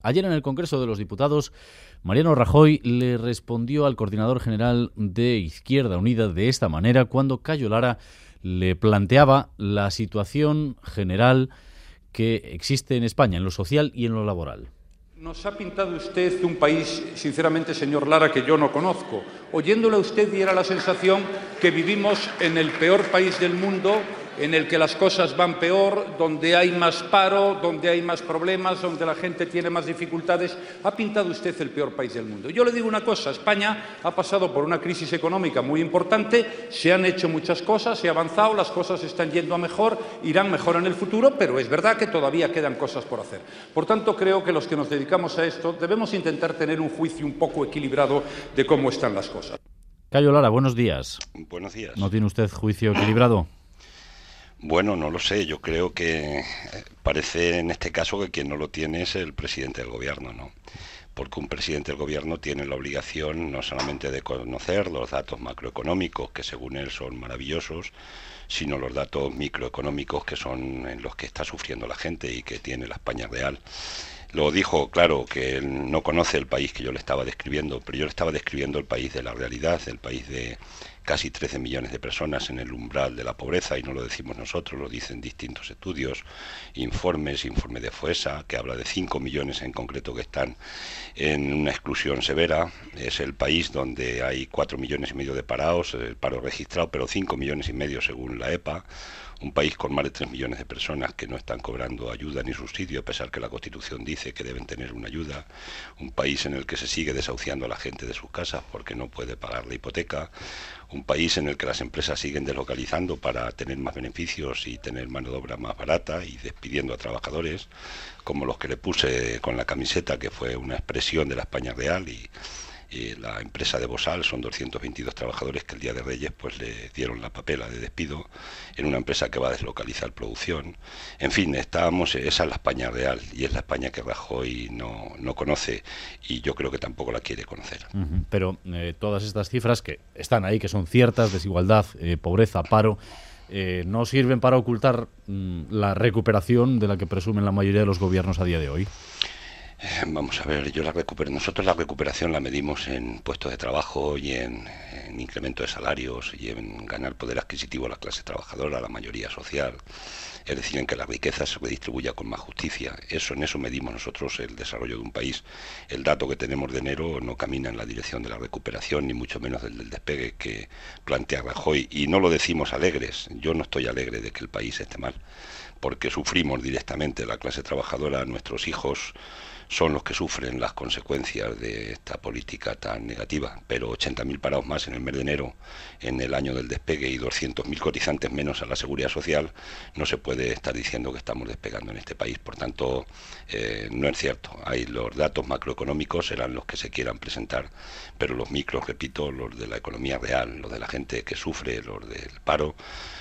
Ayer en el Congreso de los Diputados, Mariano Rajoy le respondió al coordinador general de Izquierda Unida de esta manera cuando Cayo Lara le planteaba la situación general que existe en España, en lo social y en lo laboral. Nos ha pintado usted un país, sinceramente, señor Lara, que yo no conozco. Oyéndole a usted diera la sensación que vivimos en el peor país del mundo, en el que las cosas van peor, donde hay más paro, donde hay más problemas, donde la gente tiene más dificultades. Ha pintado usted el peor país del mundo. Yo le digo una cosa, España ha pasado por una crisis económica muy importante, se han hecho muchas cosas, se ha avanzado, las cosas están yendo a mejor, irán mejor en el futuro, pero es verdad que todavía quedan cosas por hacer. Por tanto, creo que los que nos dedicamos a esto debemos intentar tener un juicio un poco equilibrado de cómo están las cosas. Cayo Lara, buenos días. Buenos días. ¿No tiene usted juicio equilibrado? Bueno, no lo sé. Yo creo que parece en este caso que quien no lo tiene es el presidente del gobierno, ¿no? Porque un presidente del gobierno tiene la obligación no solamente de conocer los datos macroeconómicos, que según él son maravillosos, sino los datos microeconómicos que son en los que está sufriendo la gente y que tiene la España real. Lo dijo, claro, que él no conoce el país que yo le estaba describiendo, pero yo le estaba describiendo el país de la realidad, el país de casi 13 millones de personas en el umbral de la pobreza, y no lo decimos nosotros, lo dicen distintos estudios, informe de FOESA, que habla de 5 millones en concreto que están en una exclusión severa. Es el país donde hay 4 millones y medio de parados, el paro registrado, pero 5 millones y medio según la EPA. Un país con más de 3 millones de personas que no están cobrando ayuda ni subsidio, a pesar que la Constitución dice que deben tener una ayuda. Un país en el que se sigue desahuciando a la gente de sus casas porque no puede pagar la hipoteca. Un país en el que las empresas siguen deslocalizando para tener más beneficios y tener mano de obra más barata y despidiendo a trabajadores, como los que le puse con la camiseta, que fue una expresión de la España real, y la empresa de Bosal, son 222 trabajadores que el día de Reyes pues le dieron la papela de despido en una empresa que va a deslocalizar producción. En fin, esa es la España real y es la España que Rajoy no conoce, y yo creo que tampoco la quiere conocer. Pero todas estas cifras que están ahí, que son ciertas, desigualdad, pobreza, paro, no sirven para ocultar la recuperación de la que presumen la mayoría de los gobiernos a día de hoy. Vamos a ver, nosotros la recuperación la medimos en puestos de trabajo y en incremento de salarios y en ganar poder adquisitivo a la clase trabajadora, a la mayoría social, es decir, en que la riqueza se redistribuya con más justicia. En eso medimos nosotros el desarrollo de un país. El dato que tenemos de enero no camina en la dirección de la recuperación, ni mucho menos del despegue que plantea Rajoy, y no lo decimos alegres. Yo no estoy alegre de que el país esté mal, porque sufrimos directamente la clase trabajadora. Nuestros hijos son los que sufren las consecuencias de esta política tan negativa, pero 80.000 parados más en el mes de enero, en el año del despegue, y 200.000 cotizantes menos a la Seguridad Social, no se puede estar diciendo que estamos despegando en este país. Por tanto, no es cierto. Los datos macroeconómicos serán los que se quieran presentar, pero los micros, repito, los de la economía real, los de la gente que sufre, los del paro,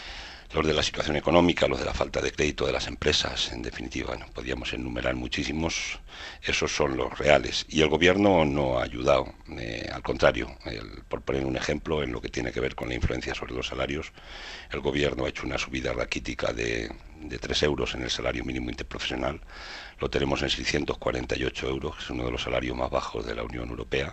los de la situación económica, los de la falta de crédito de las empresas, en definitiva, podríamos enumerar muchísimos, esos son los reales. Y el gobierno no ha ayudado, al contrario. Por poner un ejemplo, en lo que tiene que ver con la influencia sobre los salarios, el gobierno ha hecho una subida raquítica de 3 euros en el salario mínimo interprofesional. Lo tenemos en 648 euros, que es uno de los salarios más bajos de la Unión Europea,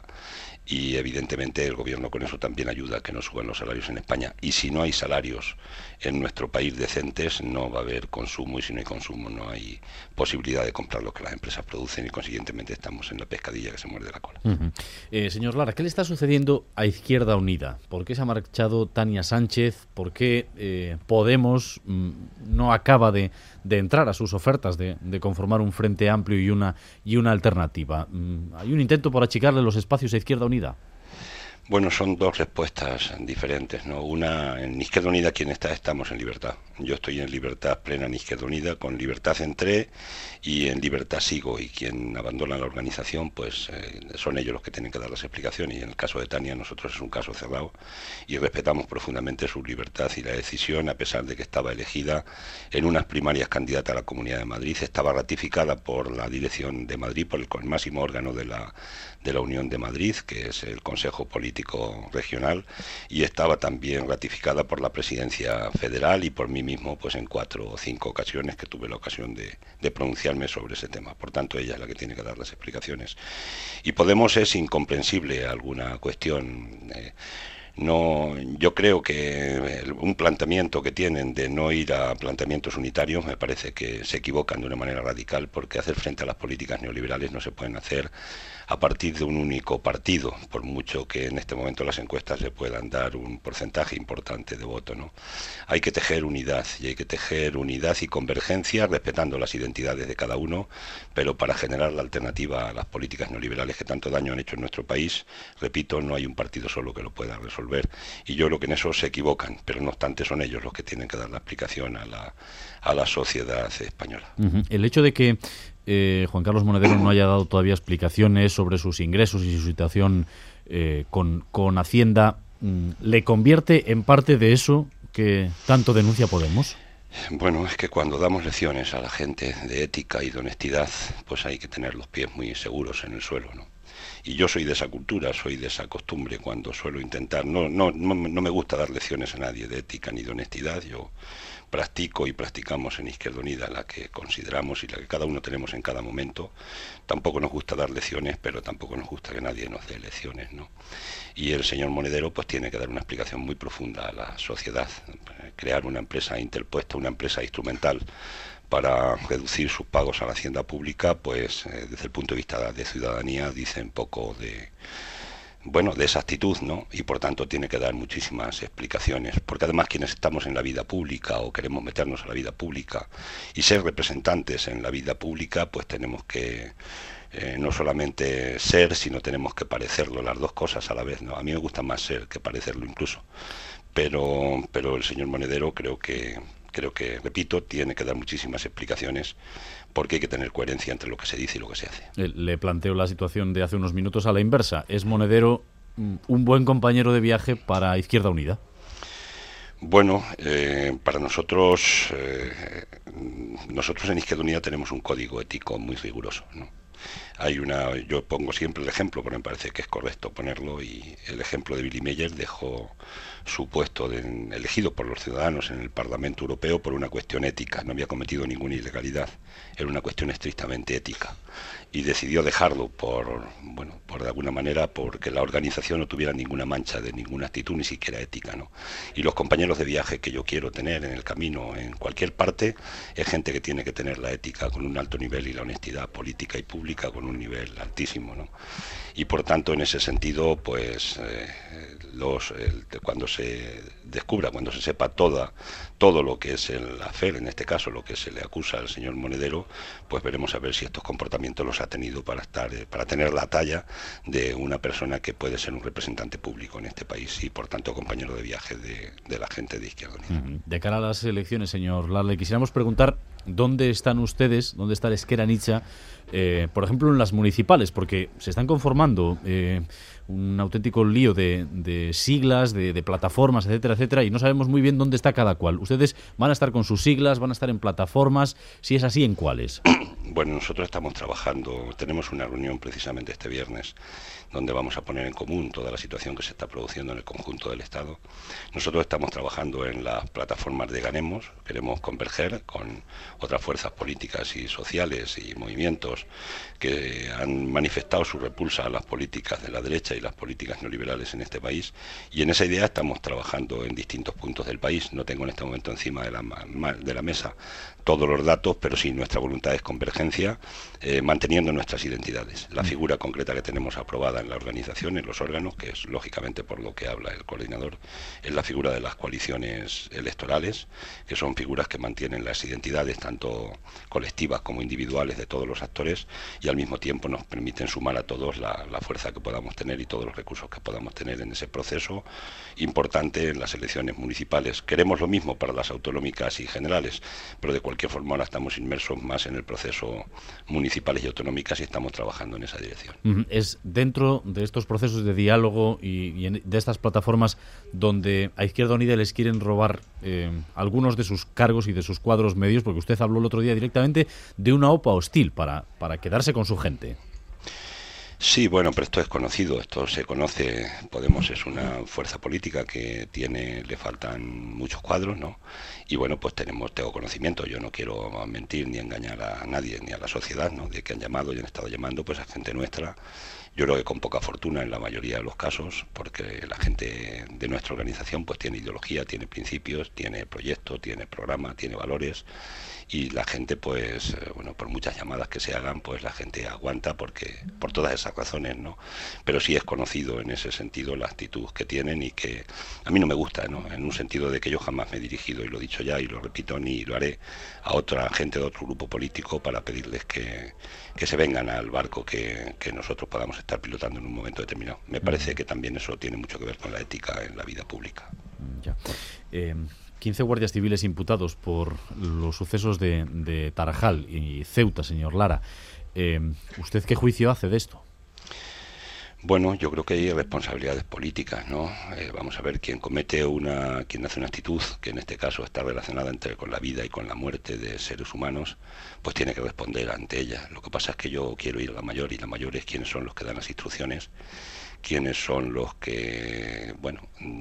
y evidentemente el gobierno con eso también ayuda a que no suban los salarios en España. Y si no hay salarios en nuestro país decentes, no va a haber consumo, y si no hay consumo no hay posibilidad de comprar lo que las empresas producen, y consiguientemente estamos en la pescadilla que se muerde la cola. Señor Lara, ¿qué le está sucediendo a Izquierda Unida? ¿Por qué se ha marchado Tania Sánchez? ¿Por qué Podemos no acaba de entrar a sus ofertas de conformar un frente amplio y una alternativa? ¿Hay un intento por achicarle los espacios a Izquierda Unida? Bueno, son dos respuestas diferentes, ¿no? Una, en Izquierda Unida, quien estamos en libertad. Yo estoy en libertad plena en Izquierda Unida, con libertad entré y en libertad sigo, y quien abandona la organización, pues son ellos los que tienen que dar las explicaciones, y en el caso de Tania, nosotros es un caso cerrado y respetamos profundamente su libertad y la decisión, a pesar de que estaba elegida en unas primarias candidata a la Comunidad de Madrid, estaba ratificada por la Dirección de Madrid, por el máximo órgano de la Unión de Madrid, que es el Consejo Político político regional, y estaba también ratificada por la Presidencia Federal y por mí mismo, pues en 4 o 5 ocasiones que tuve la ocasión de pronunciarme sobre ese tema. Por tanto, ella es la que tiene que dar las explicaciones. Y Podemos es incomprensible alguna cuestión. No, yo creo que un planteamiento que tienen de no ir a planteamientos unitarios me parece que se equivocan de una manera radical, porque hacer frente a las políticas neoliberales no se pueden hacer a partir de un único partido, por mucho que en este momento las encuestas le puedan dar un porcentaje importante de voto, ¿no? Hay que tejer unidad, y hay que tejer unidad y convergencia respetando las identidades de cada uno, pero para generar la alternativa a las políticas neoliberales que tanto daño han hecho en nuestro país, repito, no hay un partido solo que lo pueda resolver, y yo creo que en eso se equivocan, pero no obstante son ellos los que tienen que dar la explicación a la sociedad española. El hecho de que Juan Carlos Monedero no haya dado todavía explicaciones sobre sus ingresos y su situación con Hacienda, ¿le convierte en parte de eso que tanto denuncia Podemos? Bueno, es que cuando damos lecciones a la gente de ética y de honestidad, pues hay que tener los pies muy seguros en el suelo, ¿no? Y yo soy de esa cultura, soy de esa costumbre cuando suelo intentar, no me gusta dar lecciones a nadie de ética ni de honestidad. Yo practico y practicamos en Izquierda Unida la que consideramos y la que cada uno tenemos en cada momento. Tampoco nos gusta dar lecciones, pero tampoco nos gusta que nadie nos dé lecciones, ¿no? Y el señor Monedero pues tiene que dar una explicación muy profunda a la sociedad, crear una empresa interpuesta, una empresa instrumental para reducir sus pagos a la hacienda pública, pues desde el punto de vista de ciudadanía dicen poco de esa actitud, ¿no? Y por tanto tiene que dar muchísimas explicaciones, porque además quienes estamos en la vida pública o queremos meternos a la vida pública y ser representantes en la vida pública, pues tenemos que no solamente ser, sino tenemos que parecerlo, las dos cosas a la vez, ¿no? A mí me gusta más ser que parecerlo incluso, pero el señor Monedero creo que, repito, tiene que dar muchísimas explicaciones, porque hay que tener coherencia entre lo que se dice y lo que se hace. Le planteo la situación de hace unos minutos a la inversa. ¿Es Monedero un buen compañero de viaje para Izquierda Unida? Bueno, para nosotros en Izquierda Unida tenemos un código ético muy riguroso, ¿no? Yo pongo siempre el ejemplo, porque me parece que es correcto ponerlo, y el ejemplo de Billy Meyer dejó su puesto elegido por los ciudadanos en el Parlamento Europeo por una cuestión ética. No había cometido ninguna ilegalidad, era una cuestión estrictamente ética, y decidió dejarlo por de alguna manera porque la organización no tuviera ninguna mancha de ninguna actitud, ni siquiera ética, ¿no? Y los compañeros de viaje que yo quiero tener en el camino, en cualquier parte, es gente que tiene que tener la ética con un alto nivel y la honestidad política y pública con un nivel altísimo, ¿no? Y por tanto, en ese sentido, pues cuando se descubra, cuando se sepa todo lo que es el afer, en este caso lo que se le acusa al señor Monedero, pues veremos a ver si estos comportamientos los ha tenido para tener la talla de una persona que puede ser un representante público en este país y por tanto compañero de viaje de la gente de Izquierda Unida. De cara a las elecciones, señor Larle, quisiéramos preguntar dónde están ustedes, dónde está el Ezker Anitza, por ejemplo en las municipales, porque se están conformando un auténtico lío de siglas, de plataformas, etcétera, etcétera, y no sabemos muy bien dónde está cada cual. ¿Ustedes van a estar con sus siglas, van a estar en plataformas? Si es así, ¿en cuáles? Bueno, nosotros estamos trabajando, tenemos una reunión precisamente este viernes, donde vamos a poner en común toda la situación que se está produciendo en el conjunto del Estado. Nosotros estamos trabajando en las plataformas de Ganemos, queremos converger con otras fuerzas políticas y sociales y movimientos que han manifestado su repulsa a las políticas de la derecha y las políticas neoliberales en este país, y en esa idea estamos trabajando en distintos puntos del país. No tengo en este momento encima de la mesa todos los datos, pero sí, nuestra voluntad es convergencia, manteniendo nuestras identidades. La figura concreta que tenemos aprobada en la organización, en los órganos, que es lógicamente por lo que habla el coordinador, es la figura de las coaliciones electorales, que son figuras que mantienen las identidades tanto colectivas como individuales de todos los actores, y al mismo tiempo nos permiten sumar a todos la fuerza que podamos tener y todos los recursos que podamos tener en ese proceso importante en las elecciones municipales. Queremos lo mismo para las autonómicas y generales, pero de cualquier forma ahora estamos inmersos más en el proceso municipales y autonómicas y estamos trabajando en esa dirección. Es dentro de estos procesos de diálogo y de estas plataformas donde a Izquierda Unida les quieren robar algunos de sus cargos y de sus cuadros medios, porque usted habló el otro día directamente de una OPA hostil para quedarse con su gente. Sí, bueno, pero esto es conocido, esto se conoce. Podemos es una fuerza política que le faltan muchos cuadros, ¿no? Y bueno, pues tengo conocimiento. Yo no quiero mentir ni engañar a nadie, ni a la sociedad, ¿no? De que han llamado y han estado llamando, pues a gente nuestra. Yo creo que con poca fortuna en la mayoría de los casos, porque la gente de nuestra organización pues tiene ideología, tiene principios, tiene proyecto, tiene programa, tiene valores, y la gente pues bueno, por muchas llamadas que se hagan, pues la gente aguanta porque por todas esas razones, ¿no? Pero sí es conocido en ese sentido la actitud que tienen, y que a mí no me gusta, ¿no? En un sentido de que yo jamás me he dirigido, y lo he dicho ya y lo repito, ni lo haré a otra gente de otro grupo político para pedirles que se vengan al barco que nosotros podamos estar pilotando en un momento determinado. Me parece que también eso tiene mucho que ver con la ética en la vida pública. Ya. 15 guardias civiles imputados por los sucesos de Tarajal y Ceuta, señor Lara. ¿Usted qué juicio hace de esto? Bueno, yo creo que hay responsabilidades políticas, ¿no? Vamos a ver, quien hace una actitud que en este caso está relacionada con la vida y con la muerte de seres humanos, pues tiene que responder ante ella. Lo que pasa es que yo quiero ir a la mayor, y la mayor es quiénes son los que dan las instrucciones, quiénes son los que, bueno,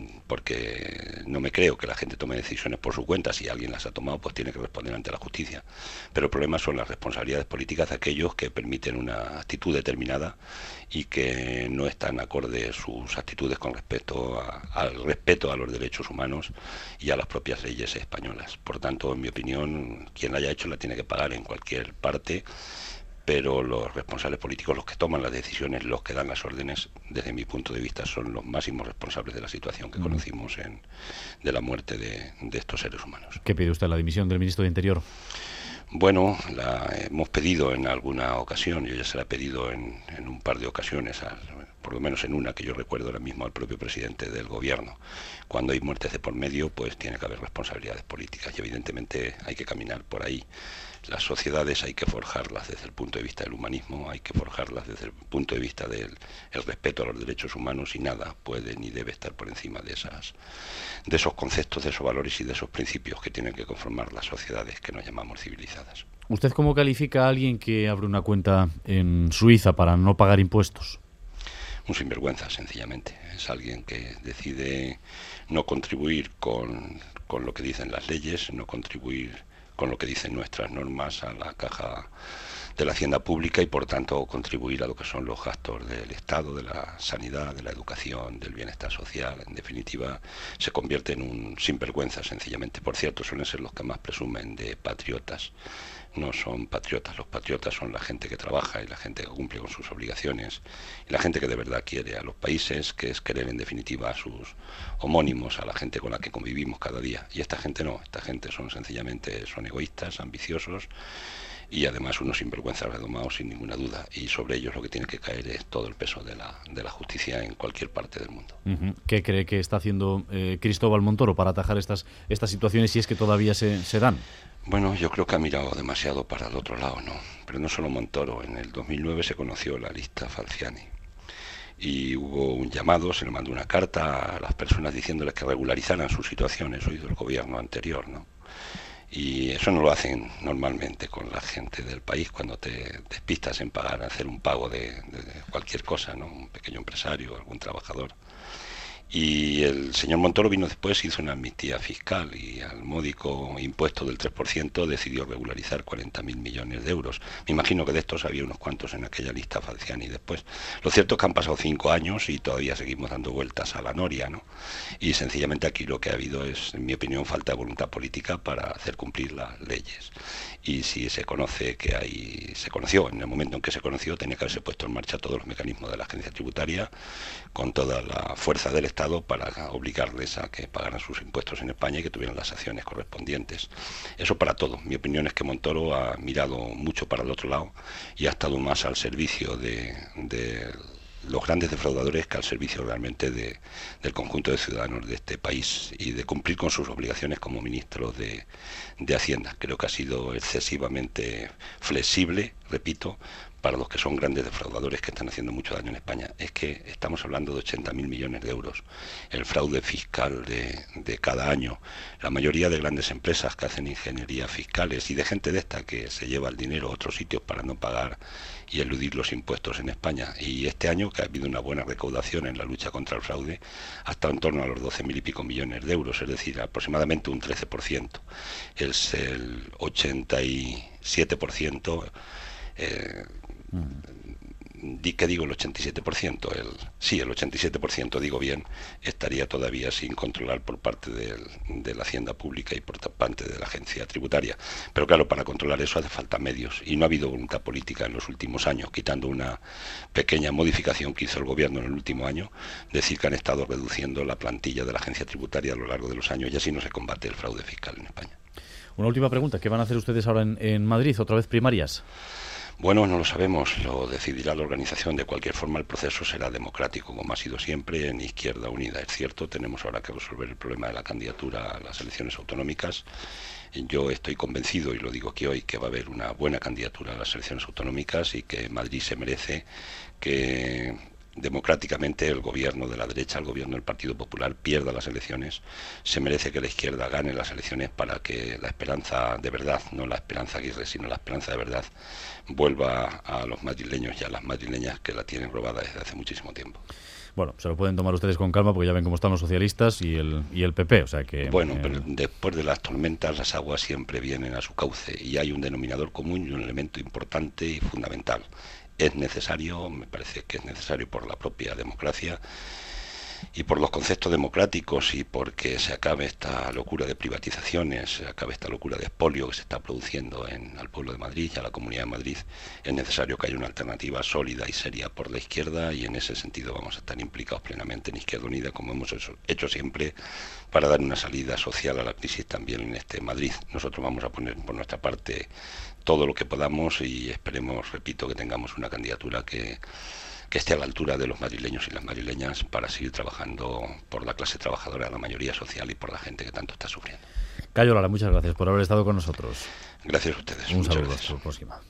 porque no me creo que la gente tome decisiones por su cuenta. Si alguien las ha tomado, pues tiene que responder ante la justicia. Pero el problema son las responsabilidades políticas de aquellos que permiten una actitud determinada y que no están acorde sus actitudes con respecto al respeto a los derechos humanos y a las propias leyes españolas. Por tanto, en mi opinión, quien la haya hecho la tiene que pagar en cualquier parte, pero los responsables políticos, los que toman las decisiones, los que dan las órdenes, desde mi punto de vista, son los máximos responsables de la situación que conocimos de la muerte de estos seres humanos. ¿Qué pide usted, la dimisión del ministro de Interior? Bueno, la hemos pedido en alguna ocasión. Yo ya se la he pedido en un par de ocasiones, por lo menos en una que yo recuerdo ahora mismo, al propio presidente del gobierno. Cuando hay muertes de por medio, pues tiene que haber responsabilidades políticas, y evidentemente hay que caminar por ahí. Las sociedades hay que forjarlas desde el punto de vista del humanismo, hay que forjarlas desde el punto de vista del respeto a los derechos humanos, y nada puede ni debe estar por encima de esos conceptos, de esos valores y de esos principios que tienen que conformar las sociedades que nos llamamos civilizadas. ¿Usted cómo califica a alguien que abre una cuenta en Suiza para no pagar impuestos? Un sinvergüenza, sencillamente. Es alguien que decide no contribuir con lo que dicen las leyes, no contribuir con lo que dicen nuestras normas a la caja de la hacienda pública, y por tanto contribuir a lo que son los gastos del Estado, de la sanidad, de la educación, del bienestar social. En definitiva, se convierte en un sinvergüenza, sencillamente. Por cierto, suelen ser los que más presumen de patriotas. No son patriotas. Los patriotas son la gente que trabaja y la gente que cumple con sus obligaciones, y la gente que de verdad quiere a los países, que es querer en definitiva a sus homónimos, a la gente con la que convivimos cada día. Y esta gente no, esta gente son egoístas, ambiciosos, y además unos sinvergüenzas redomados, sin ninguna duda, y sobre ellos lo que tiene que caer es todo el peso de la justicia en cualquier parte del mundo. ¿Qué cree que está haciendo Cristóbal Montoro para atajar estas situaciones, si es que todavía se dan? Bueno, yo creo que ha mirado demasiado para el otro lado, ¿no? Pero no solo Montoro. En el 2009 se conoció la lista Falciani, y hubo un llamado, se le mandó una carta a las personas diciéndoles que regularizaran sus situaciones, oído el gobierno anterior, ¿no? Y eso no lo hacen normalmente con la gente del país cuando te despistas en hacer un pago de cualquier cosa, ¿no? Un pequeño empresario, algún trabajador. Y el señor Montoro vino después, hizo una amnistía fiscal, y al módico impuesto del 3% decidió regularizar 40.000 millones de euros. Me imagino que de estos había unos cuantos en aquella lista Falciani después. Lo cierto es que han pasado 5 años y todavía seguimos dando vueltas a la noria, ¿no? Y sencillamente aquí lo que ha habido es, en mi opinión, falta de voluntad política para hacer cumplir las leyes. Y si se conoció, en el momento en que se conoció, tenía que haberse puesto en marcha todos los mecanismos de la agencia tributaria, con toda la fuerza del Estado, para obligarles a que pagaran sus impuestos en España y que tuvieran las acciones correspondientes. Eso para todo. Mi opinión es que Montoro ha mirado mucho para el otro lado y ha estado más al servicio de los grandes defraudadores que al servicio realmente del conjunto de ciudadanos de este país, y de cumplir con sus obligaciones como ministro de Hacienda. Creo que ha sido excesivamente flexible repito, para los que son grandes defraudadores que están haciendo mucho daño en España, es que estamos hablando de 80.000 millones de euros. El fraude fiscal de cada año, la mayoría de grandes empresas que hacen ingeniería fiscales y de gente de esta que se lleva el dinero a otros sitios para no pagar y eludir los impuestos en España. Y este año, que ha habido una buena recaudación en la lucha contra el fraude, ha estado en torno a los 12.000 y pico millones de euros, es decir, aproximadamente un 13%. Es el 87%. ¿Qué digo? El 87%, el 87%, digo bien, estaría todavía sin controlar por parte de la Hacienda Pública y por parte de la agencia tributaria. Pero claro, para controlar eso hace falta medios, y no ha habido voluntad política en los últimos años, quitando una pequeña modificación que hizo el gobierno en el último año, decir que han estado reduciendo la plantilla de la agencia tributaria a lo largo de los años, y así no se combate el fraude fiscal en España. Una última pregunta, ¿qué van a hacer ustedes ahora en Madrid? ¿Otra vez primarias? Bueno, no lo sabemos, lo decidirá la organización. De cualquier forma, el proceso será democrático, como ha sido siempre en Izquierda Unida. Es cierto, tenemos ahora que resolver el problema de la candidatura a las elecciones autonómicas. Yo estoy convencido, y lo digo aquí hoy, que va a haber una buena candidatura a las elecciones autonómicas y que Madrid se merece que democráticamente el gobierno de la derecha, el gobierno del Partido Popular, pierda las elecciones. Se merece que la izquierda gane las elecciones para que la esperanza de verdad, no la esperanza Aguirre, sino la esperanza de verdad, vuelva a los madrileños y a las madrileñas que la tienen robada desde hace muchísimo tiempo. Bueno, se lo pueden tomar ustedes con calma porque ya ven cómo están los socialistas y el PP, o sea que... Bueno, pero después de las tormentas las aguas siempre vienen a su cauce y hay un denominador común y un elemento importante y fundamental. Es necesario, me parece que es necesario por la propia democracia y por los conceptos democráticos y porque se acabe esta locura de privatizaciones, se acabe esta locura de expolio que se está produciendo al pueblo de Madrid y a la Comunidad de Madrid. Es necesario que haya una alternativa sólida y seria por la izquierda, y en ese sentido vamos a estar implicados plenamente en Izquierda Unida, como hemos hecho siempre, para dar una salida social a la crisis también en este Madrid. Nosotros vamos a poner por nuestra parte todo lo que podamos y esperemos, repito, que tengamos una candidatura que esté a la altura de los madrileños y las madrileñas para seguir trabajando por la clase trabajadora, la mayoría social y por la gente que tanto está sufriendo. Cayo Lara, muchas gracias por haber estado con nosotros. Gracias a ustedes. Un saludo, hasta la próxima.